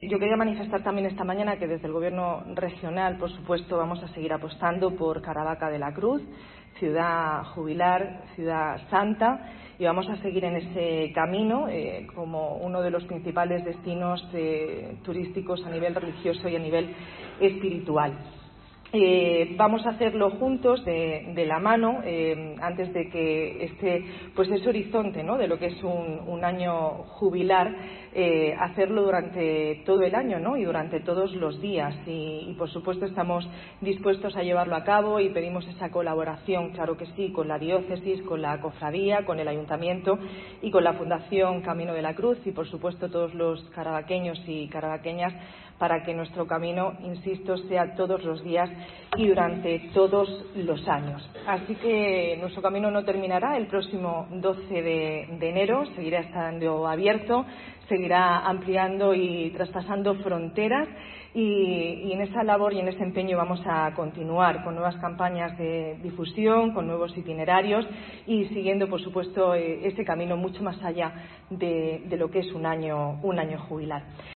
Yo quería manifestar también esta mañana que desde el Gobierno regional, por supuesto, vamos a seguir apostando por Caravaca de la Cruz, ciudad jubilar, ciudad santa, y vamos a seguir en ese camino como uno de los principales destinos turísticos a nivel religioso y a nivel espiritual. Vamos a hacerlo juntos, de la mano, antes de que ese horizonte, ¿no?, de lo que es un año jubilar, hacerlo durante todo el año, ¿no?, y durante todos los días. Y por supuesto estamos dispuestos a llevarlo a cabo y pedimos esa colaboración, claro que sí, con la diócesis, con la cofradía, con el ayuntamiento y con la Fundación Camino de la Cruz y por supuesto todos los caravaqueños y caravaqueñas, para que nuestro camino, insisto, sea todos los días y durante todos los años. Así que nuestro camino no terminará el próximo 12 de enero, seguirá estando abierto, seguirá ampliando y traspasando fronteras y en esa labor y en ese empeño vamos a continuar con nuevas campañas de difusión, con nuevos itinerarios y siguiendo, por supuesto, ese camino mucho más allá de lo que es un año jubilar.